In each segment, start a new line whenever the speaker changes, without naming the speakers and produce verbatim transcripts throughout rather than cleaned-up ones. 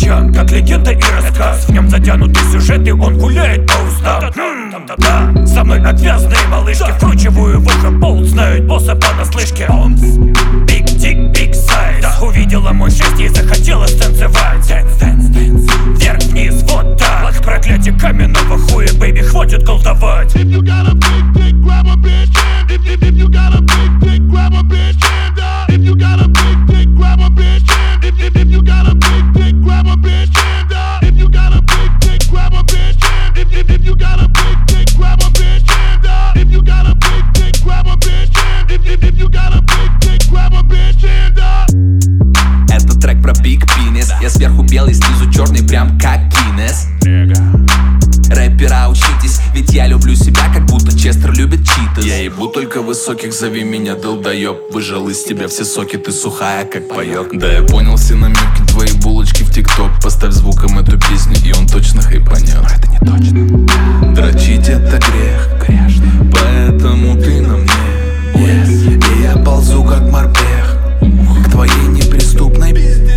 ночам, как легенда и рассказ. В нем затянутый сюжет, и он гуляет по устам. Хм, со мной отвязные малышки, вкручиваю в ухо болт, знают босса понаслышке. Big dick, big size. Увидела мой шесть и захотела станцевать. Вверх-вниз, вот так. Проклятие каменного хуя, бэйби, хватит колдовать.
If you got a big dick, grab a bitch hand. If, if, if you got a big dick, grab a bitch hand up. If you got a big dick, grab a bitch hand. If, if, if you got a big dick, grab a bitch hand up. If you got a big dick, grab a bitch hand. If, if, if you got a big dick, grab a bitch hand up. If you got a big dick, grab a bitch hand. If, if, if you got a big dick, grab a bitch hand up.
Это трек про биг пинес. Я сверху белый, снизу черный, прям как Гиннес. Рэпера учитесь, ведь я люблю себя, как будто Честер любит читас.
Я ебу только высоких, зови меня долбоёб. Выжал из тебя все соки, ты сухая, как паёк. Да я понял все намеки, твои булочки в тикток. Поставь звуком эту песню, и он точно хайпанет. Но это не точно. Дрочить это грех, грешно. Поэтому ты на мне, yes. И я ползу как морпех к твоей неприступной пизде.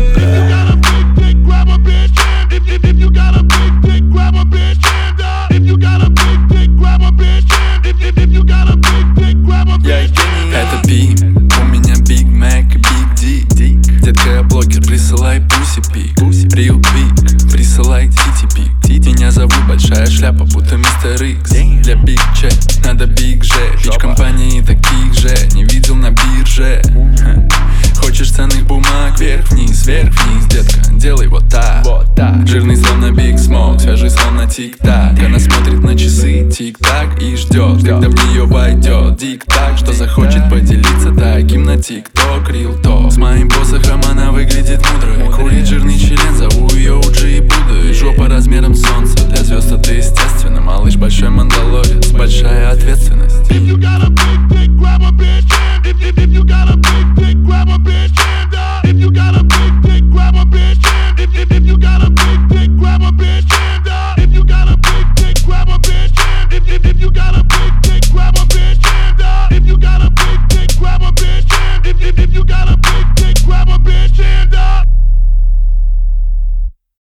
Это Пи, у меня Биг Мэк и Биг Ди. Детка, я блогер, присылай пуси пик. Real Big, присылай тити пик. Меня зовут Большая Шляпа, будто мистер Икс. Для Биг Че надо Биг Же. Бич компании таких же не видел на бирже. Хочешь ценных бумаг, вверх-вниз, вверх-вниз, детка, делай вот так, вот так. Жирный словно Биг Смок, свежий словно Тик-Так. Она смотрит на часы, Тик-Так, и ждет, когда в нее войдет Дик-Так, что захочет поделиться таким на Тик-Ток, Real Talk. С моим посохом она выглядит мудро.